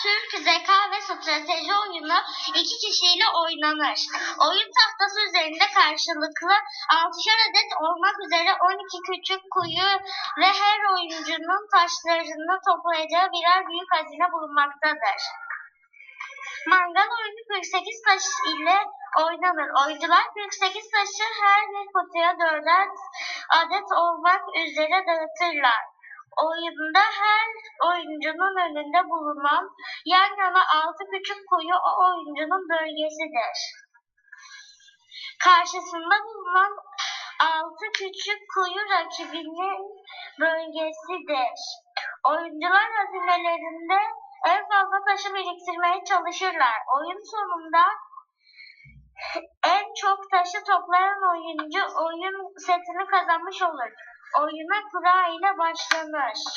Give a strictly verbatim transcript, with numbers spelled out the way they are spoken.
Türk zeka ve strateji oyunu iki kişiyle oynanır. Oyun tahtası üzerinde karşılıklı altışar adet olmak üzere on iki küçük kuyu ve her oyuncunun taşlarını toplayacağı birer büyük hazine bulunmaktadır. Mangal oyunu kırk sekiz taş ile oynanır. Oyuncular kırk sekiz taşı her bir kutuya dörder adet olmak üzere dağıtırlar. Oyunda her oyuncunun önünde bulunan yan yana altı küçük kuyu o oyuncunun bölgesidir. Karşısında bulunan altı küçük kuyu rakibinin bölgesidir. Oyuncular hazinelerinde en fazla taşı biriktirmeye çalışırlar. Oyun sonunda en çok taşı toplayan oyuncu oyun setini kazanmış olur. Oyuna kura ile başlanır.